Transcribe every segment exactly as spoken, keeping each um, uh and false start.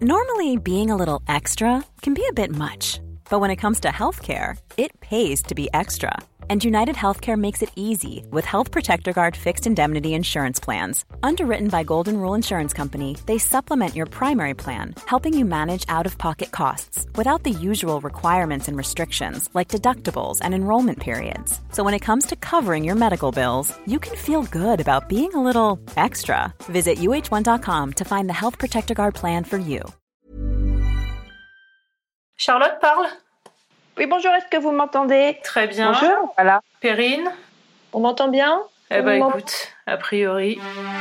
Normally, being a little extra can be a bit much, but when it comes to healthcare, it pays to be extra. And United Healthcare makes it easy with Health Protector Guard fixed indemnity insurance plans. Underwritten by Golden Rule Insurance Company, they supplement your primary plan, helping you manage out-of-pocket costs without the usual requirements and restrictions like deductibles and enrollment periods. So when it comes to covering your medical bills, you can feel good about being a little extra. Visit U H one dot com to find the Health Protector Guard plan for you. Charlotte parle. Oui, bonjour, est-ce que vous m'entendez? Très bien. Bonjour, voilà. Perrine? On m'entend bien? Eh ben On écoute, a priori...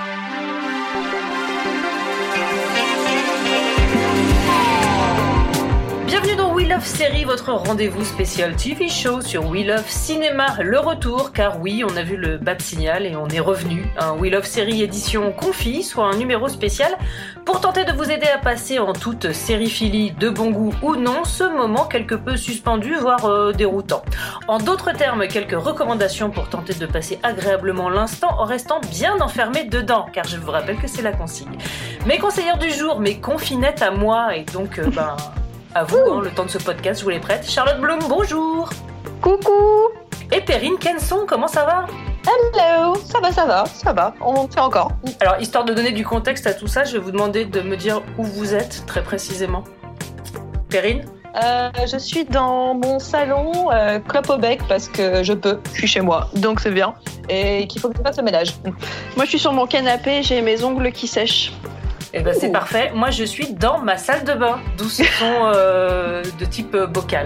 Bienvenue dans We Love Série, votre rendez-vous spécial T V show sur We Love Cinéma, le retour, car oui, on a vu le bas de signal et on est revenu. Un We Love Série édition Confi, soit un numéro spécial, pour tenter de vous aider à passer en toute sériphilie, de bon goût ou non, ce moment quelque peu suspendu, voire euh, déroutant. En d'autres termes, quelques recommandations pour tenter de passer agréablement l'instant en restant bien enfermé dedans, car je vous rappelle que c'est la consigne. Mes conseillères du jour, mes confinettes à moi, et donc, euh, ben... à vous, hein, le temps de ce podcast, je vous les prête. Charlotte Bloom, bonjour. Coucou. Et Perrine Kenson, comment ça va? Hello, ça va, ça va, ça va, on fait encore. Alors, histoire de donner du contexte à tout ça, je vais vous demander de me dire où vous êtes, très précisément. Perrine? euh, Je suis dans mon salon, euh, clope au bec, parce que je peux, je suis chez moi, donc c'est bien. Et qu'il faut que je fasse le ménage. Moi, je suis sur mon canapé, j'ai mes ongles qui sèchent. Eh ben c'est parfait. Moi, je suis dans ma salle de bain, d'où ce son euh, de type euh, bocal.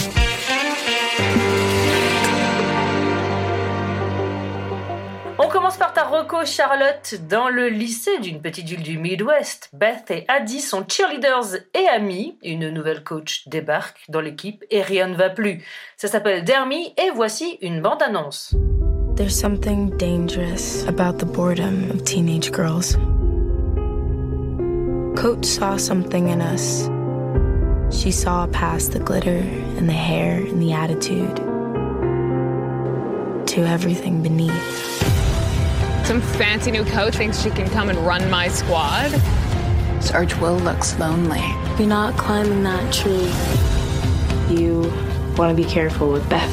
On commence par ta reco, Charlotte. Dans le lycée d'une petite ville du Midwest, Beth et Addie sont cheerleaders et amies. Une nouvelle coach débarque dans l'équipe et rien ne va plus. Ça s'appelle Dermy et voici une bande-annonce. There's something dangerous about the boredom of teenage girls. Coach saw something in us. She saw past the glitter and the hair and the attitude to everything beneath. Some fancy new coach thinks she can come and run my squad. Sarge Will looks lonely. You're not climbing that tree. You want to be careful with Beth.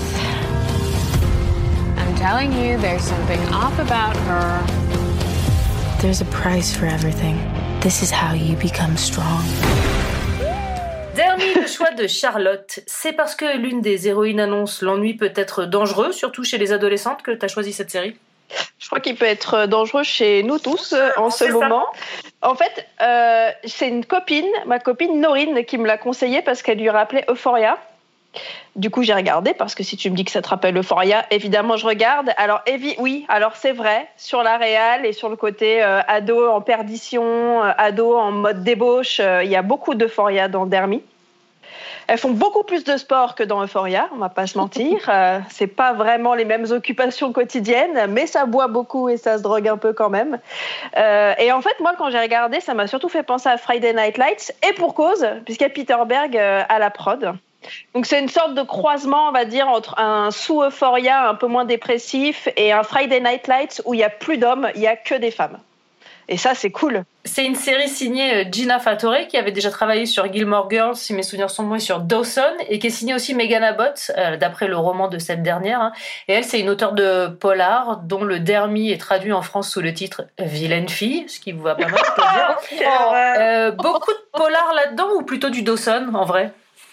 I'm telling you, there's something off about her. There's a price for everything. This is how you become strong. Dermy, le choix de Charlotte, c'est parce que l'une des héroïnes annonce l'ennui peut être dangereux, surtout chez les adolescentes, que tu as choisi cette série? Je crois qu'il peut être dangereux chez nous tous euh, en ce c'est moment. Ça. En fait, euh, c'est une copine, ma copine Norine, qui me l'a conseillé parce qu'elle lui rappelait Euphoria. Du coup, j'ai regardé parce que si tu me dis que ça te rappelle Euphoria, évidemment, je regarde. Alors, évi- oui, alors c'est vrai, sur la réal et sur le côté euh, ado en perdition, euh, ado en mode débauche, il euh, y a beaucoup d'Euphoria dans Dermy. Elles font beaucoup plus de sport que dans Euphoria, on va pas se mentir. Euh, c'est pas vraiment les mêmes occupations quotidiennes, mais ça boit beaucoup et ça se drogue un peu quand même. Euh, et en fait, moi, quand j'ai regardé, ça m'a surtout fait penser à Friday Night Lights, et pour cause, puisqu'il y a Peter Berg euh, à la prod. Donc c'est une sorte de croisement, on va dire, entre un sous-Euphoria un peu moins dépressif et un Friday Night Lights où il n'y a plus d'hommes, il n'y a que des femmes. Et ça, c'est cool. C'est une série signée Gina Fattore, qui avait déjà travaillé sur Gilmore Girls, si mes souvenirs sont bons, et sur Dawson, et qui est signée aussi Megan Abbott, euh, d'après le roman de cette dernière. Hein. Et elle, c'est une auteure de polar, dont le Dermy est traduit en France sous le titre « Vilaine fille », ce qui vous va pas mal, je peux dire. euh, beaucoup de polar là-dedans, ou plutôt du Dawson, en vrai?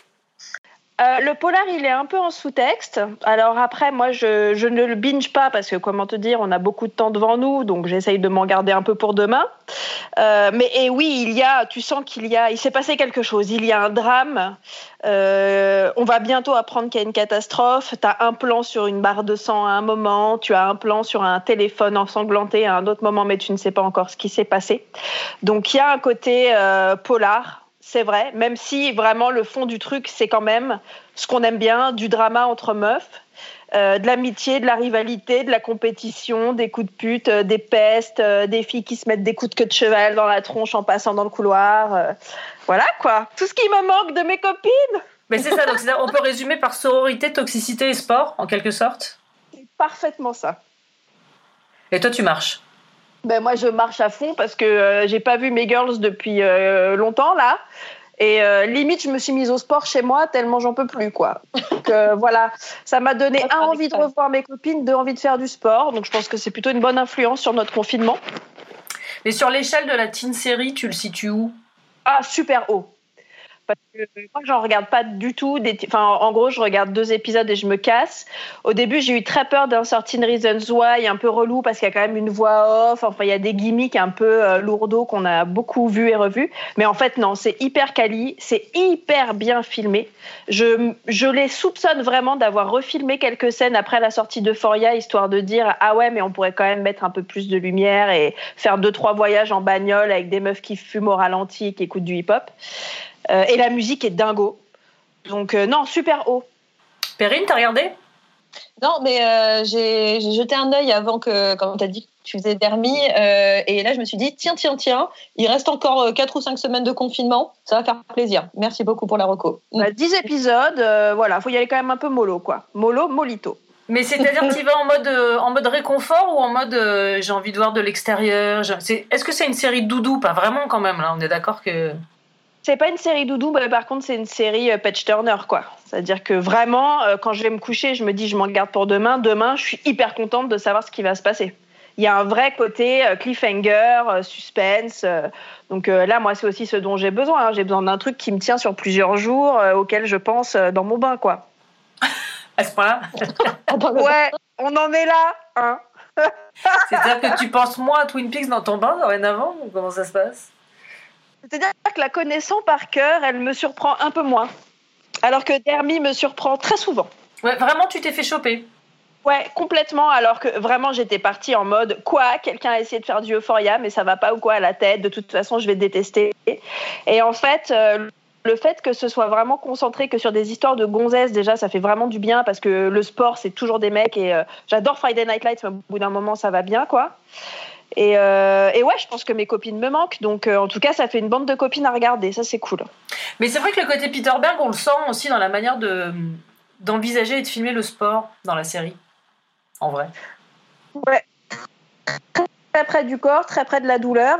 Euh, le polar, il est un peu en sous-texte. Alors après, moi, je, je ne le binge pas parce que, comment te dire, on a beaucoup de temps devant nous, donc j'essaye de m'en garder un peu pour demain. Euh, mais et oui, il y a, tu sens qu'il y a, il s'est passé quelque chose. Il y a un drame. Euh, on va bientôt apprendre qu'il y a une catastrophe. Tu as un plan sur une barre de sang à un moment, tu as un plan sur un téléphone ensanglanté à un autre moment, mais tu ne sais pas encore ce qui s'est passé. Donc il y a un côté euh, polar. C'est vrai, même si vraiment le fond du truc, c'est quand même ce qu'on aime bien, du drama entre meufs, euh, de l'amitié, de la rivalité, de la compétition, des coups de pute, euh, des pestes, euh, des filles qui se mettent des coups de queue de cheval dans la tronche en passant dans le couloir. Euh, voilà quoi, tout ce qui me manque de mes copines. Mais c'est ça, donc c'est ça, on peut résumer par sororité, toxicité et sport, en quelque sorte. C'est parfaitement ça. Et toi, tu marches? Ben moi, je marche à fond parce que euh, j'ai pas vu mes girls depuis euh, longtemps, là. Et euh, limite, je me suis mise au sport chez moi tellement j'en peux plus, quoi. Donc euh, voilà, ça m'a donné un, envie de revoir mes copines, deux, envie de faire du sport. Donc je pense que c'est plutôt une bonne influence sur notre confinement. Mais sur l'échelle de la teen série, tu le situes où ? Ah, super haut. Parce que moi, j'en regarde pas du tout. Des... Enfin, en gros, je regarde deux épisodes et je me casse. Au début, j'ai eu très peur d'un Certain Reasons Why, un peu relou parce qu'il y a quand même une voix off. Enfin, il y a des gimmicks un peu euh, lourdeaux qu'on a beaucoup vus et revus. Mais en fait, non, c'est hyper quali, c'est hyper bien filmé. Je, je les soupçonne vraiment d'avoir refilmé quelques scènes après la sortie d'Euphoria, histoire de dire ah ouais, mais on pourrait quand même mettre un peu plus de lumière et faire deux trois voyages en bagnole avec des meufs qui fument au ralenti et qui écoutent du hip-hop. Euh, et la musique est dingo. Donc, euh, non, super haut. Perrine, t'as regardé ? Non, mais euh, j'ai, j'ai jeté un œil avant que, comme tu as dit, tu faisais Dermy. Euh, et là, je me suis dit, tiens, tiens, tiens, il reste encore quatre ou cinq semaines de confinement. Ça va faire plaisir. Merci beaucoup pour la reco. Bah, dix épisodes, euh, voilà, faut y aller quand même un peu mollo, quoi. Mollo, molito. Mais c'est-à-dire que tu vas en mode, euh, en mode réconfort ou en mode euh, j'ai envie de voir de l'extérieur c'est... Est-ce que c'est une série doudou ? Pas vraiment quand même, là. On est d'accord que... C'est pas une série doudou, mais par contre, c'est une série euh, Page Turner, quoi. C'est-à-dire que vraiment, euh, quand je vais me coucher, je me dis, je m'en garde pour demain. Demain, je suis hyper contente de savoir ce qui va se passer. Il y a un vrai côté euh, cliffhanger, euh, suspense. Euh, donc euh, là, moi, c'est aussi ce dont j'ai besoin. Hein. J'ai besoin d'un truc qui me tient sur plusieurs jours, euh, auquel je pense euh, dans mon bain, quoi. À ce point-là ? Ouais, on en est là, hein. C'est-à-dire que tu penses moins à Twin Peaks dans ton bain dorénavant, ou comment ça se passe ? C'est-à-dire que la connaissant par cœur, elle me surprend un peu moins. Alors que Dermy me surprend très souvent. Ouais, vraiment, tu t'es fait choper. Ouais, complètement. Alors que vraiment, j'étais partie en mode quoi ? Quelqu'un a essayé de faire du Euphoria, mais ça va pas ou quoi à la tête ? De toute façon, je vais détester. Et en fait, euh, le fait que ce soit vraiment concentré que sur des histoires de gonzesses, déjà, ça fait vraiment du bien parce que le sport, c'est toujours des mecs. Et euh, j'adore Friday Night Lights, mais au bout d'un moment, ça va bien, quoi. Et, euh, et ouais, je pense que mes copines me manquent. Donc, euh, en tout cas, ça fait une bande de copines à regarder. Ça, c'est cool. Mais c'est vrai que le côté Peter Berg, on le sent aussi dans la manière de, d'envisager et de filmer le sport dans la série. En vrai. Ouais. Très près du corps, très près de la douleur.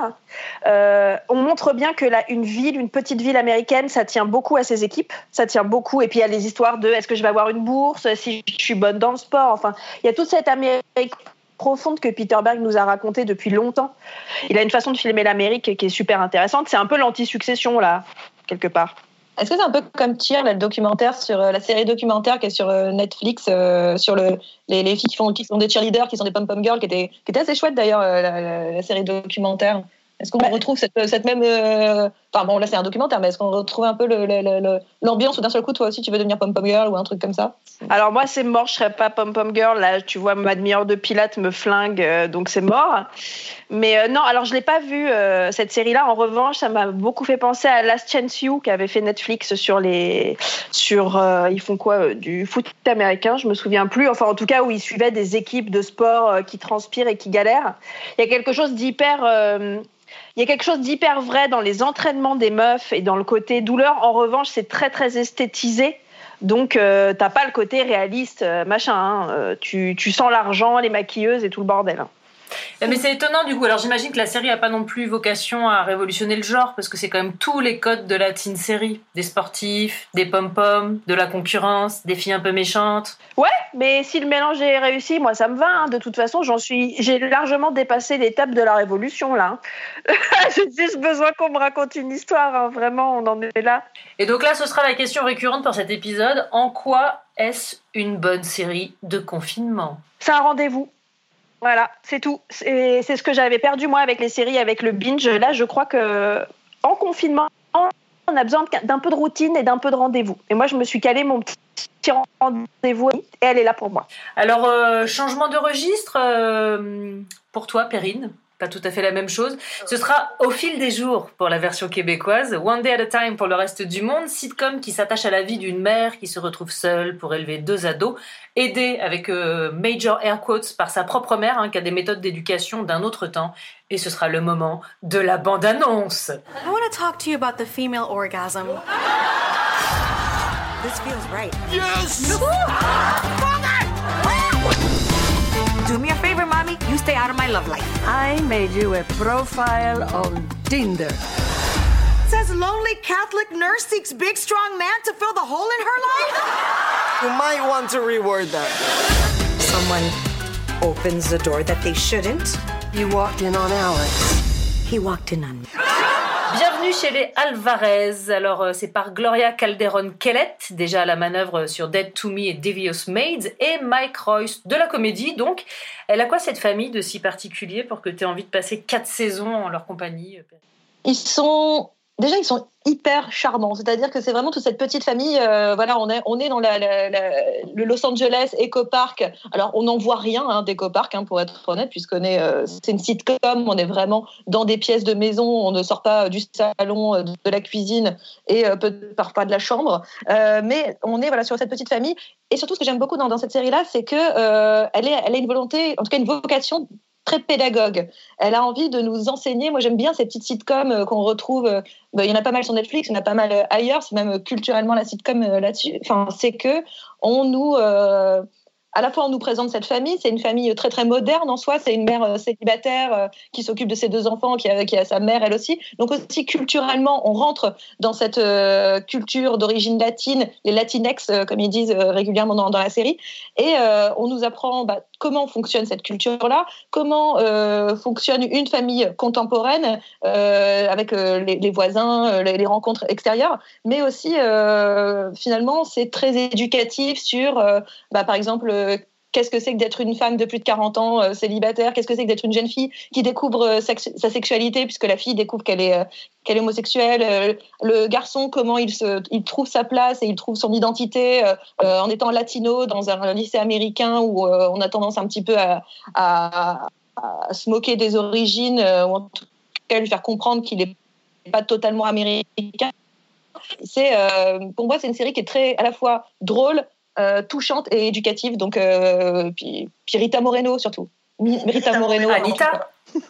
Euh, on montre bien que là, une ville, une petite ville américaine, ça tient beaucoup à ses équipes. Ça tient beaucoup. Et puis, il y a les histoires de est-ce que je vais avoir une bourse, si je suis bonne dans le sport. Enfin, il y a toute cette Amérique profonde que Peter Berg nous a raconté depuis longtemps. Il a une façon de filmer l'Amérique qui est super intéressante. C'est un peu l'anti-succession, là, quelque part. Est-ce que c'est un peu comme Cheer, là, le documentaire sur la série documentaire qui est sur Netflix, euh, sur le, les, les filles qui, font, qui sont des cheerleaders, qui sont des pom-pom girls, qui était, qui était assez chouette d'ailleurs, la, la, la série documentaire. Est-ce qu'on ouais. retrouve cette, cette même... Euh... Enfin bon, là c'est un documentaire, mais est-ce qu'on retrouve un peu le, le, le, l'ambiance où d'un seul coup, toi aussi, tu veux devenir pom-pom girl ou un truc comme ça ? Alors moi, c'est mort, je serais pas pom-pom girl. Là, tu vois, ma demi-heure de Pilates me flingue, euh, donc c'est mort. Mais euh, non, alors je l'ai pas vue, euh, cette série-là. En revanche, ça m'a beaucoup fait penser à Last Chance U, qu'avait fait Netflix sur les... sur euh, ils font quoi euh, du foot américain, je me souviens plus. Enfin, en tout cas, où ils suivaient des équipes de sport euh, qui transpirent et qui galèrent. Il y a quelque chose d'hyper... Euh, Il y a quelque chose d'hyper vrai dans les entraînements des meufs et dans le côté douleur. En revanche, c'est très, très esthétisé. Donc, euh, t'as pas le côté réaliste, euh, machin. Hein. Euh, tu, tu sens l'argent, les maquilleuses et tout le bordel. Hein. Mais c'est étonnant du coup. Alors j'imagine que la série n'a pas non plus vocation à révolutionner le genre parce que c'est quand même tous les codes de la teen série. Des sportifs, des pom-poms, de la concurrence, des filles un peu méchantes. Ouais, mais si le mélange est réussi, moi ça me va. Hein. De toute façon, j'en suis, j'ai largement dépassé l'étape de la révolution là. J'ai juste besoin qu'on me raconte une histoire. Hein. Vraiment, on en est là. Et donc là, ce sera la question récurrente pour cet épisode. En quoi est-ce une bonne série de confinement ? C'est un rendez-vous. Voilà, c'est tout. C'est, c'est ce que j'avais perdu, moi, avec les séries, avec le binge. Là, je crois qu'en confinement, on a besoin d'un peu de routine et d'un peu de rendez-vous. Et moi, je me suis calé mon petit rendez-vous et elle est là pour moi. Alors, euh, changement de registre euh, pour toi, Perrine. Pas tout à fait la même chose. Ce sera Au fil des jours pour la version québécoise, One Day at a Time pour le reste du monde, sitcom qui s'attache à la vie d'une mère qui se retrouve seule pour élever deux ados, aidée avec euh, major air quotes par sa propre mère, hein, qui a des méthodes d'éducation d'un autre temps. Et ce sera le moment de la bande-annonce. I want to talk to you about the female orgasm. This feels right. Yes! Do me a favor, mommy. You stay out of my love life. I made you a profile on Tinder. It says lonely Catholic nurse seeks big strong man to fill the hole in her life. You might want to reword that. Someone opens the door that they shouldn't. You walked in on Alex. He walked in on me. Bienvenue chez les Alvarez. Alors, euh, c'est par Gloria Calderon-Kellett, déjà à la manœuvre sur Dead to Me et Devious Maids, et Mike Royce de la comédie. Donc, elle a quoi cette famille de si particulier pour que tu aies envie de passer quatre saisons en leur compagnie? Ils sont... Déjà, ils sont hyper charmants. C'est-à-dire que c'est vraiment toute cette petite famille. Euh, voilà, on est, on est dans la, la, la, le Los Angeles Echo Park. Alors, on n'en voit rien hein, d'Echo Park, hein, pour être honnête, puisqu'on est, euh, c'est une sitcom. On est vraiment dans des pièces de maison. On ne sort pas du salon, de la cuisine et euh, peut-être pas de la chambre. Euh, mais on est voilà sur cette petite famille. Et surtout, ce que j'aime beaucoup dans, dans cette série-là, c'est que euh, elle, est, elle a une volonté, en tout cas une vocation très pédagogue. Elle a envie de nous enseigner. Moi, j'aime bien ces petites sitcoms euh, qu'on retrouve. Euh, bah, il y en a pas mal sur Netflix, il y en a pas mal euh, ailleurs. C'est même euh, culturellement la sitcom euh, là-dessus. Enfin, c'est que on nous, euh, à la fois, on nous présente cette famille. C'est une famille très très moderne en soi. C'est une mère euh, célibataire euh, qui s'occupe de ses deux enfants, qui a, qui a sa mère elle aussi. Donc aussi culturellement, on rentre dans cette euh, culture d'origine latine, les Latinex euh, comme ils disent euh, régulièrement dans, dans la série. Et euh, on nous apprend bah, comment fonctionne cette culture-là, comment euh, fonctionne une famille contemporaine euh, avec euh, les, les voisins, euh, les, les rencontres extérieures, mais aussi euh, finalement c'est très éducatif sur, euh, bah, par exemple, euh, qu'est-ce que c'est que d'être une femme de plus de quarante ans euh, célibataire, qu'est-ce que c'est que d'être une jeune fille qui découvre euh, sa, sa sexualité, puisque la fille découvre qu'elle est, euh, qu'elle est homosexuelle, euh, le garçon, comment il, se, il trouve sa place et il trouve son identité euh, euh, en étant latino dans un, un lycée américain où euh, on a tendance un petit peu à, à, à se moquer des origines, euh, ou en tout cas lui faire comprendre qu'il n'est pas totalement américain. C'est, euh, pour moi, c'est une série qui est très, à la fois drôle, Euh, touchante et éducative, donc euh, puis, puis Rita Moreno surtout. Rita Moreno. Anita.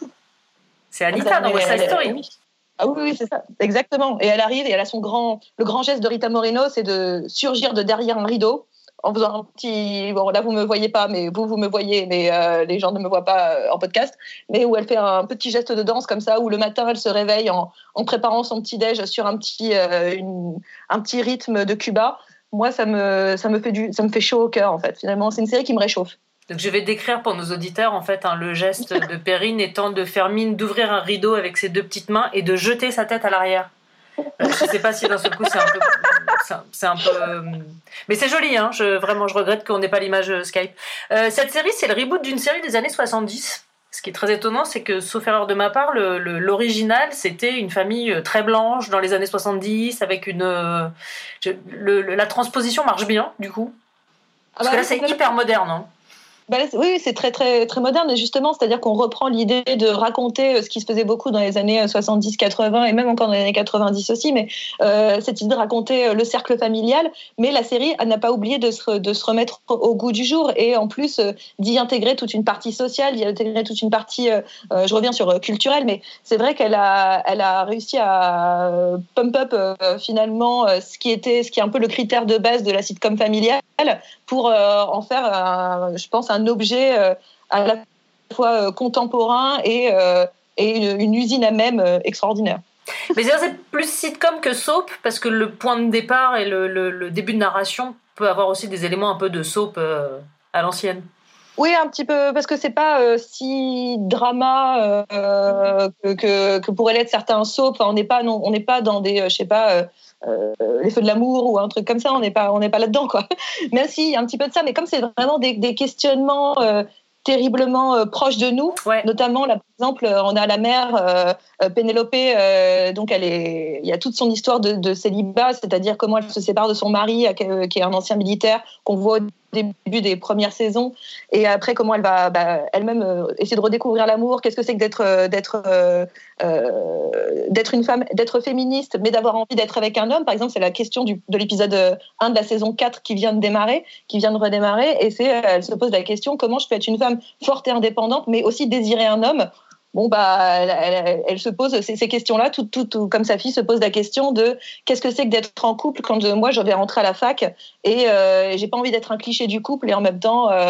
C'est Anita dans West Side Story. Oui. Ah oui, oui, c'est ça, exactement. Et elle arrive et elle a son grand, le grand geste de Rita Moreno, c'est de surgir de derrière un rideau en faisant un petit. Bon, là vous me voyez pas, mais vous vous me voyez, mais euh, les gens ne me voient pas en podcast. Mais où elle fait un petit geste de danse comme ça, où le matin elle se réveille en, en préparant son petit déj sur un petit, euh, une, un petit rythme de Cuba. Moi, ça me, ça me fait du, ça me fait chaud au cœur, en fait. Finalement, c'est une série qui me réchauffe. Donc, je vais décrire pour nos auditeurs, en fait, hein, le geste de Perrine étant de faire mine d'ouvrir un rideau avec ses deux petites mains et de jeter sa tête à l'arrière. Euh, je ne sais pas si d'un seul coup, c'est un peu... C'est un, c'est un peu euh... Mais c'est joli, hein. Je, vraiment, je regrette qu'on n'ait pas l'image Skype. Euh, cette série, c'est le reboot d'une série des années soixante-dix. Ce qui est très étonnant, c'est que, sauf erreur de ma part, le, le, l'original, c'était une famille très blanche dans les années soixante-dix, avec une... Euh, je, le, le, la transposition marche bien, du coup. Parce ah bah, que là, c'est, c'est hyper moderne. Hein. Bah là, oui, c'est très, très, très moderne, justement. C'est-à-dire qu'on reprend l'idée de raconter ce qui se faisait beaucoup dans les années soixante-dix quatre-vingts, et même encore dans les années quatre-vingt-dix aussi, mais euh, cette idée de raconter le cercle familial. Mais la série n'a pas oublié de se, de se remettre au goût du jour, et en plus euh, d'y intégrer toute une partie sociale, d'y intégrer toute une partie, euh, euh, je reviens sur euh, culturelle, mais c'est vrai qu'elle a, elle a réussi à euh, pump up euh, finalement euh, ce qui était, ce qui est un peu le critère de base de la sitcom familiale, pour euh, en faire, un, je pense, un objet euh, à la fois euh, contemporain et, euh, et une, une usine à même euh, extraordinaire. Mais c'est, c'est plus sitcom que soap, parce que le point de départ et le, le, le début de narration peut avoir aussi des éléments un peu de soap euh, à l'ancienne. Oui, un petit peu, parce que c'est pas euh, si drama euh, que, que, que pourraient l'être certains soaps. Enfin, on n'est pas, non, on n'est pas dans des, euh, je sais pas, euh, euh, les feux de l'amour ou un truc comme ça. On n'est pas, on n'est pas là-dedans, quoi. Même si il y a un petit peu de ça, mais comme c'est vraiment des, des questionnements euh, terriblement euh, proches de nous, ouais. Notamment là, par exemple, on a la mère euh, Pénélope, euh, donc elle est, il y a toute son histoire de, de célibat, c'est-à-dire comment elle se sépare de son mari, euh, qui est un ancien militaire qu'on voit au début des premières saisons, et après comment elle va bah, elle-même euh, essayer de redécouvrir l'amour. Qu'est-ce que c'est que d'être euh, d'être euh, euh, d'être une femme, d'être féministe, mais d'avoir envie d'être avec un homme. Par exemple, c'est la question du, de l'épisode un de la saison quatre qui vient de démarrer, qui vient de redémarrer, et c'est elle se pose la question comment je peux être une femme forte et indépendante, mais aussi désirer un homme. Bon, bah, elle, elle, elle se pose ces, ces questions-là, tout, tout, tout comme sa fille se pose la question de qu'est-ce que c'est que d'être en couple quand je, moi je vais rentrer à la fac et euh, j'ai pas envie d'être un cliché du couple et en même temps euh,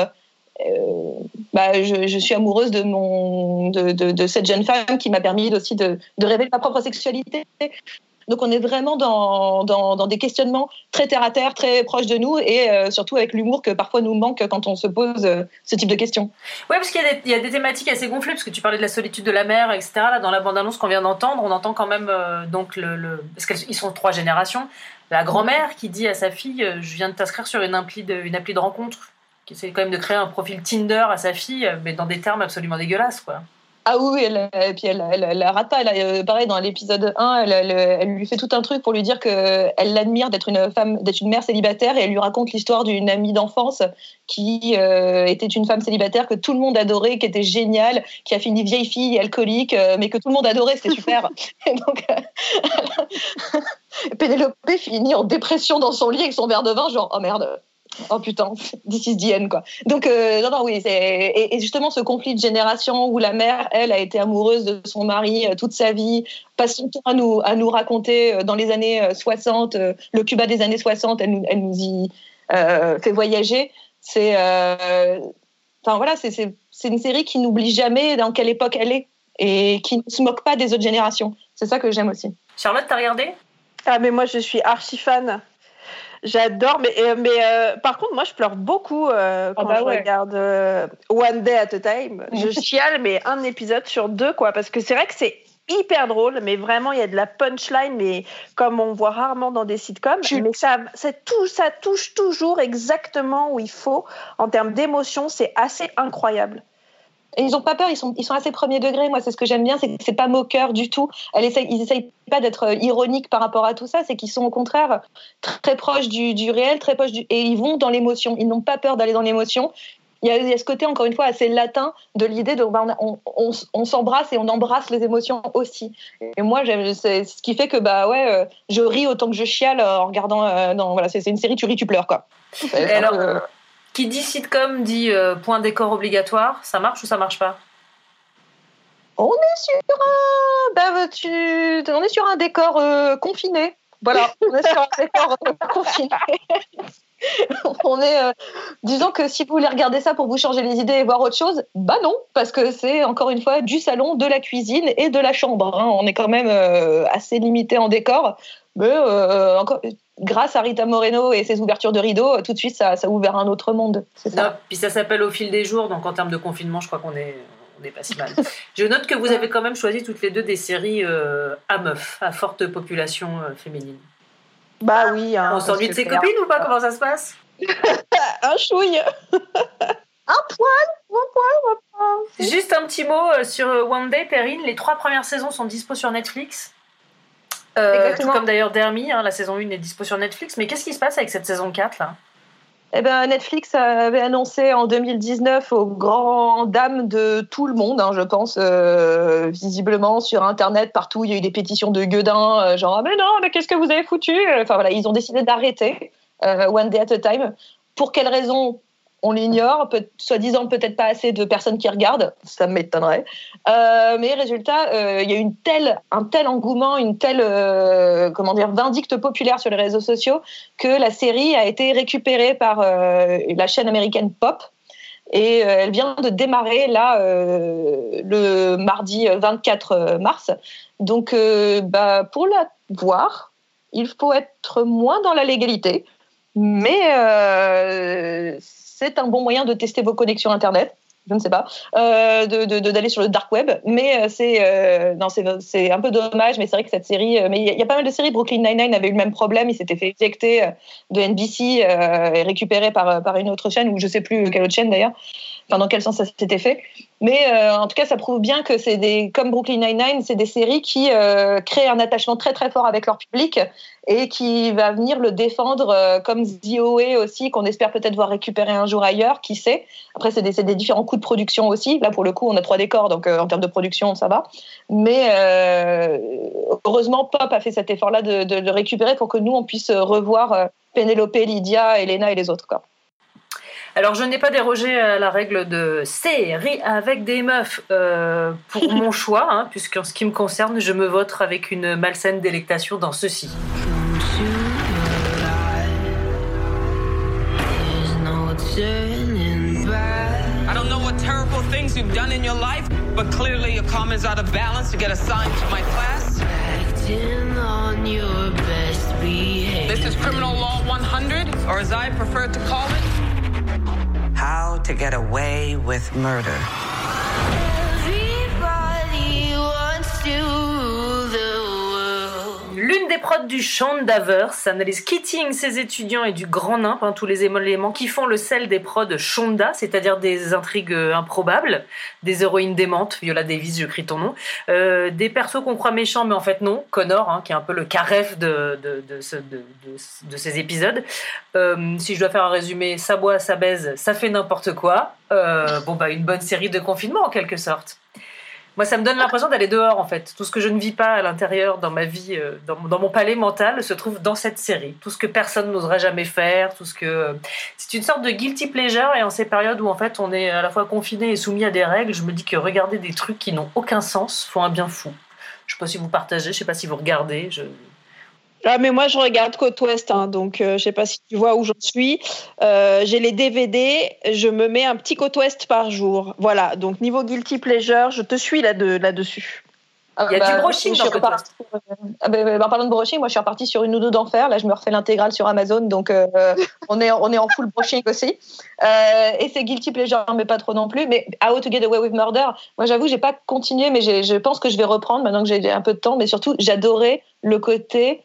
euh, bah, je, je suis amoureuse de, mon, de, de, de cette jeune femme qui m'a permis aussi de, de révéler ma propre sexualité. Donc on est vraiment dans, dans, dans des questionnements très terre-à-terre, très proches de nous et euh, surtout avec l'humour que parfois nous manque quand on se pose euh, ce type de questions. Oui, parce qu'il y a, des, il y a des thématiques assez gonflées, parce que tu parlais de la solitude de la mère, et cetera. Là, dans la bande-annonce qu'on vient d'entendre, on entend quand même euh, donc le, le... parce qu'ils sont trois générations. La grand-mère qui dit à sa fille euh, « Je viens de t'inscrire sur une appli de, une appli de rencontre », qui essaie quand même de créer un profil Tinder à sa fille, mais dans des termes absolument dégueulasses, quoi. Ah oui, elle, et puis elle, elle, elle rate pas. Elle, pareil, dans l'épisode un, elle, elle, elle lui fait tout un truc pour lui dire qu'elle l'admire d'être une femme, d'être une mère célibataire, et elle lui raconte l'histoire d'une amie d'enfance qui euh, était une femme célibataire que tout le monde adorait, qui était géniale, qui a fini vieille fille alcoolique, euh, mais que tout le monde adorait, c'était super. Et donc, euh, Pénélope finit en dépression dans son lit avec son verre de vin, genre, oh merde. Oh putain, this is the end, quoi. Donc, euh, non, non, oui, c'est... Et, et justement, ce conflit de génération où la mère, elle, a été amoureuse de son mari euh, toute sa vie, passe son temps à nous, à nous raconter euh, dans les années euh, soixante, euh, le Cuba des années soixante, elle nous, elle nous y euh, fait voyager. C'est. Euh... Enfin, voilà, c'est, c'est, c'est une série qui n'oublie jamais dans quelle époque elle est et qui ne se moque pas des autres générations. C'est ça que j'aime aussi. Charlotte, t'as regardé ? Ah, mais moi, je suis archi fan. J'adore, mais, mais euh, par contre, moi, je pleure beaucoup euh, quand oh bah je ouais. regarde euh, One Day at a Time. Je chiale, mais un épisode sur deux, quoi, parce que c'est vrai que c'est hyper drôle, mais vraiment, il y a de la punchline, mais comme on voit rarement dans des sitcoms, je... mais ça, ça, tout, ça touche toujours exactement où il faut. En termes d'émotion, c'est assez incroyable. Et ils n'ont pas peur, ils sont, ils sont assez premier degré. Moi, c'est ce que j'aime bien, c'est que c'est pas moqueur du tout. Elle essaye, ils n'essayent pas d'être ironiques par rapport à tout ça, c'est qu'ils sont au contraire très, très proches du, du réel, très proches du, et ils vont dans l'émotion. Ils n'ont pas peur d'aller dans l'émotion. Il y a, il y a ce côté, encore une fois, assez latin de l'idée de bah, on, on, on s'embrasse et on embrasse les émotions aussi. Et moi, j'aime, c'est ce qui fait que bah ouais, euh, je ris autant que je chiale en regardant. Euh, non, voilà, c'est, c'est une série, tu ris, tu pleures, quoi. Et alors, euh, qui dit sitcom dit euh, point décor obligatoire, ça marche ou ça marche pas ? On est sur un, bah, tu... on est sur un décor euh, confiné. Voilà, on est sur un décor euh, confiné. on est, euh, disons que si vous voulez regarder ça pour vous changer les idées et voir autre chose, bah non, parce que c'est encore une fois du salon, de la cuisine et de la chambre. Hein. On est quand même euh, assez limité en décor, mais euh, encore. Grâce à Rita Moreno et ses ouvertures de rideaux, tout de suite, ça, ça a ouvert un autre monde. C'est ça. Non, puis ça s'appelle Au fil des jours, donc en termes de confinement, je crois qu'on est, on est pas si mal. Je note que vous avez quand même choisi toutes les deux des séries euh, à meufs, à forte population euh, féminine. Bah oui. Hein, on s'ennuie de ses copines ou pas ? Comment ça se passe ? Un chouille. Un poil, un poil, un poil. Juste un petit mot sur One Day, Perrine. Les trois premières saisons sont dispo sur Netflix. Euh, tout comme d'ailleurs Dermy, hein, la saison un est dispo sur Netflix. Mais qu'est-ce qui se passe avec cette saison quatre là ? Eh ben, Netflix avait annoncé en deux mille dix-neuf aux grandes dames de tout le monde, hein, je pense, euh, visiblement sur Internet, partout, il y a eu des pétitions de gueudins, euh, genre ah, « mais non, mais qu'est-ce que vous avez foutu ?» Enfin voilà, ils ont décidé d'arrêter euh, One Day at a Time. Pour quelles raisons ? On l'ignore, peut, soi-disant peut-être pas assez de personnes qui regardent, ça m'étonnerait. Euh, mais résultat, euh, il y a eu une telle, un tel engouement, une telle euh, comment dire, vindicte populaire sur les réseaux sociaux que la série a été récupérée par euh, la chaîne américaine Pop. Et euh, elle vient de démarrer là euh, le mardi vingt-quatre mars. Donc euh, bah, pour la voir, il faut être moins dans la légalité, mais euh, c'est un bon moyen de tester vos connexions Internet, je ne sais pas, euh, de, de, de, d'aller sur le dark web. Mais c'est, euh, non, c'est, c'est un peu dommage, mais c'est vrai que cette série... Mais il y, y a pas mal de séries. Brooklyn Nine-Nine avait eu le même problème. Il s'était fait éjecter de N B C euh, et récupéré par, par une autre chaîne, ou je ne sais plus quelle autre chaîne d'ailleurs. Enfin, dans quel sens ça s'était fait. Mais euh, en tout cas, ça prouve bien que c'est des, comme Brooklyn Nine-Nine, c'est des séries qui euh, créent un attachement très très fort avec leur public et qui va venir le défendre, euh, comme The O A aussi, qu'on espère peut-être voir récupérer un jour ailleurs, qui sait. Après, c'est des, c'est des différents coûts de production aussi. Là, pour le coup, on a trois décors, donc euh, en termes de production, ça va. Mais euh, heureusement, Pop a fait cet effort-là de, de, de récupérer pour que nous, on puisse revoir euh, Pénélope, Lydia, Elena et les autres, quoi. Alors, je n'ai pas dérogé à la règle de série avec des meufs euh, pour mon choix, hein, puisqu'en ce qui me concerne, je me vautre avec une malsaine délectation dans ceci. things you've done in your life, but clearly your karma's out of balance to get assigned to my class. Acting on your best behavior. This is Criminal Law one hundred, or as I prefer to call it, How to Get Away with Murder. Everybody wants to rule the world. L'une des prods du Shondaverse analyse Keating, ses étudiants et du grand nimp, hein, tous les éléments qui font le sel des prods Shonda, c'est-à-dire des intrigues improbables, des héroïnes démentes, Viola Davis, je crie ton nom, euh, des persos qu'on croit méchants, mais en fait non, Connor, hein, qui est un peu le caref de, de, de, ce, de, de, de ces épisodes. Euh, si je dois faire un résumé, ça boit, ça baise, ça fait n'importe quoi. Euh, bon bah une bonne série de confinement en quelque sorte. Moi, ça me donne l'impression d'aller dehors, en fait. Tout ce que je ne vis pas à l'intérieur, dans ma vie, euh, dans, dans mon palais mental, se trouve dans cette série. Tout ce que personne n'osera jamais faire, tout ce que... C'est une sorte de guilty pleasure, et en ces périodes où, en fait, on est à la fois confiné et soumis à des règles, je me dis que regarder des trucs qui n'ont aucun sens font un bien fou. Je ne sais pas si vous partagez, je ne sais pas si vous regardez, je... Ah, mais moi, je regarde Côte Ouest, hein, donc euh, je sais pas si tu vois où j'en suis. Euh, j'ai les D V D, je me mets un petit Côte Ouest par jour. Voilà, donc niveau guilty pleasure, je te suis là de, là-dessus. Ah, Il y a bah, du brushing dans Côte Ouest. Ah, bah, bah, en parlant de brushing, moi je suis repartie sur une nounou d'enfer. Là, je me refais l'intégrale sur Amazon, donc euh, on, est, on est en full brushing aussi. Euh, et c'est guilty pleasure, mais pas trop non plus. Mais How to Get Away with Murder, moi j'avoue, j'ai pas continué, mais j'ai, je pense que je vais reprendre maintenant que j'ai un peu de temps. Mais surtout, j'adorais le côté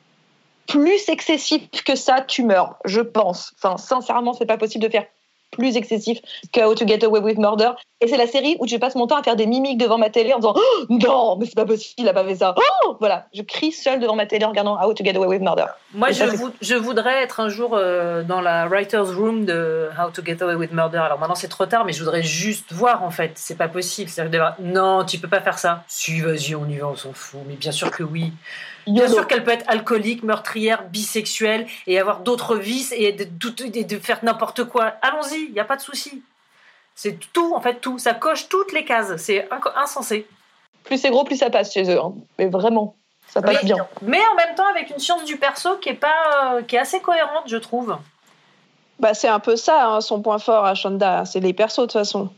plus excessif que ça, tu meurs, je pense. Enfin, sincèrement, c'est pas possible de faire plus excessif que How to Get Away with Murder. Et c'est la série où je passe mon temps à faire des mimiques devant ma télé en disant oh, non, mais c'est pas possible, il a pas fait ça. Oh voilà, je crie seule devant ma télé en regardant How to Get Away with Murder. Moi, je, ça, vou- je voudrais être un jour euh, dans la writer's room de How to Get Away with Murder. Alors maintenant, c'est trop tard, mais je voudrais juste voir, en fait. C'est pas possible. C'est-à-dire, de... non, tu peux pas faire ça. Si, vas-y, on y va, on s'en fout. Mais bien sûr que oui. Bien sûr qu'elle peut être alcoolique, meurtrière, bisexuelle et avoir d'autres vices et de, de, de faire n'importe quoi. Allons-y, il n'y a pas de souci. C'est tout, en fait, tout. Ça coche toutes les cases. C'est insensé. Plus c'est gros, plus ça passe chez eux. Hein. Mais vraiment, ça passe mais, bien. Mais en même temps, avec une science du perso qui est, pas, euh, qui est assez cohérente, je trouve. Bah, c'est un peu ça, hein, son point fort à Shonda. C'est les persos, de toute façon.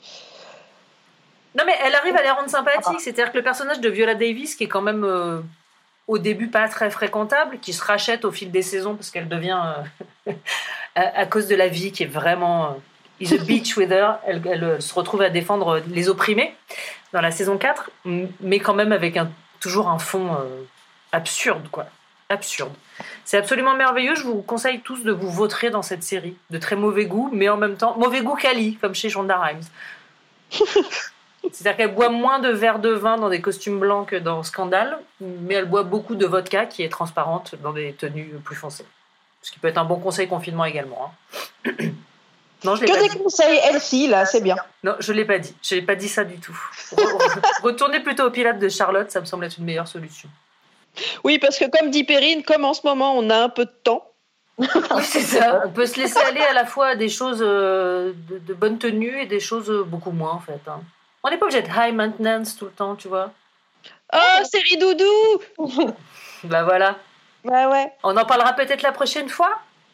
Non, mais elle arrive à les rendre sympathiques. Ah. C'est-à-dire que le personnage de Viola Davis, qui est quand même... Euh, au début pas très fréquentable, qui se rachète au fil des saisons parce qu'elle devient, euh, à, à cause de la vie qui est vraiment... Euh, is a bitch with her, elle, elle, elle se retrouve à défendre les opprimés dans la saison quatre, mais quand même avec un, toujours un fond euh, absurde, quoi. Absurde. C'est absolument merveilleux, je vous conseille tous de vous vautrer dans cette série, de très mauvais goût, mais en même temps, mauvais goût quali, comme chez Shonda Rhimes. C'est-à-dire qu'elle boit moins de verres de vin dans des costumes blancs que dans Scandale, mais elle boit beaucoup de vodka qui est transparente dans des tenues plus foncées. Ce qui peut être un bon conseil confinement également. Hein. Non, je l'ai que pas des dit. conseils healthy, là, c'est bien. Non, je ne l'ai pas dit. Je n'ai pas dit ça du tout. Retournez plutôt au Pilates de Charlotte, ça me semble être une meilleure solution. Oui, parce que comme dit Perrine, comme en ce moment, on a un peu de temps. Oui, c'est ça. On peut se laisser aller à la fois à des choses de, de bonne tenue et des choses beaucoup moins, en fait. Hein. On n'est pas obligé de high maintenance tout le temps, tu vois. Oh, série doudou. Bah voilà. Bah ouais. On en parlera peut-être la prochaine fois.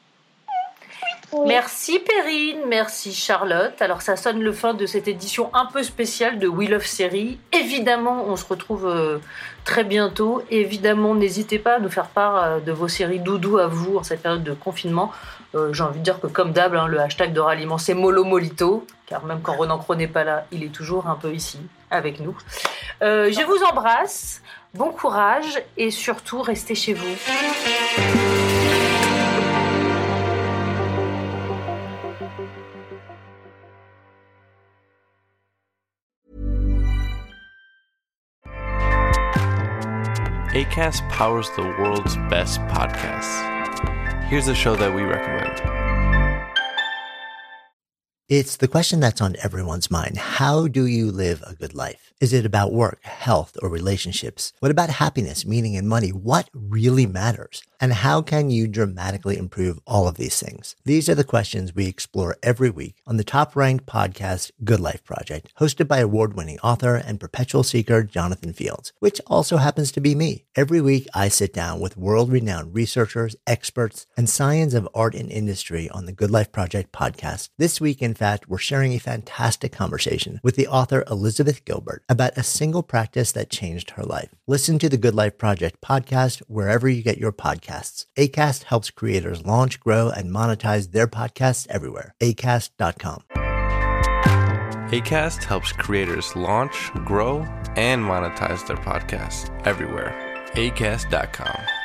Oui. Merci Perrine, merci Charlotte. Alors ça sonne le fin de cette édition un peu spéciale de We Love Série. Évidemment, on se retrouve euh, très bientôt. Évidemment, n'hésitez pas à nous faire part euh, de vos séries doudou à vous en cette période de confinement. Euh, j'ai envie de dire que comme d'hab, hein, le hashtag de ralliement c'est Molo Molito, car même quand Renan Cros n'est pas là, il est toujours un peu ici avec nous. Euh, je vous embrasse, bon courage et surtout restez chez vous. Acast powers the world's best podcasts. Here's a show that we recommend. It's the question that's on everyone's mind. How do you live a good life? Is it about work, health, or relationships? What about happiness, meaning, and money? What really matters? And how can you dramatically improve all of these things? These are the questions we explore every week on the top-ranked podcast, Good Life Project, hosted by award-winning author and perpetual seeker Jonathan Fields, which also happens to be me. Every week, I sit down with world-renowned researchers, experts, and science of art and industry on the Good Life Project podcast. This week in In fact, we're sharing a fantastic conversation with the author Elizabeth Gilbert about a single practice that changed her life. Listen to the Good Life Project podcast wherever you get your podcasts. Acast helps creators launch, grow, and monetize their podcasts everywhere. acast dot com. Acast helps creators launch, grow, and monetize their podcasts everywhere. acast dot com.